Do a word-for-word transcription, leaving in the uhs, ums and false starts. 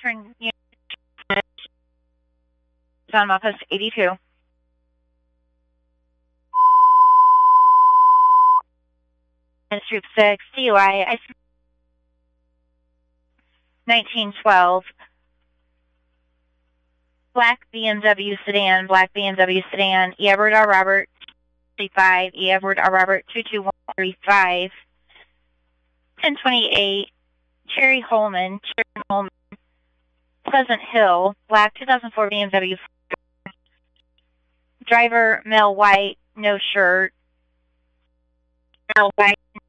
Akron Unit on Office eighty-two. And Troop six, D U I, nineteen twelve. Black B M W sedan, black B M W sedan, E. Edward R. Robert, thirty-five, E. Edward R. Robert, two two one three five. ten twenty-eight, Cherry Holman, Cherry Holman, Pleasant Hill, black two thousand four B M W. Driver, male white, no shirt. Male white,